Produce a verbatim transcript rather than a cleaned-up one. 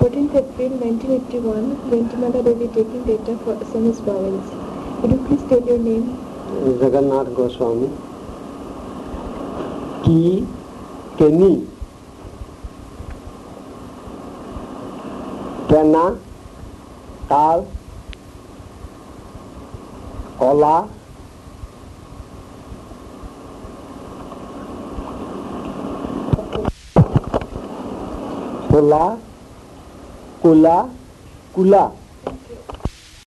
fourteenth April nineteen eighty-one, Ventimala Devi taking data for Assamese vowels. Would you please state your name? Jagannath Goswami. Ki, Keni. Kena, Kal, Kola, Kola, Kula, Kula.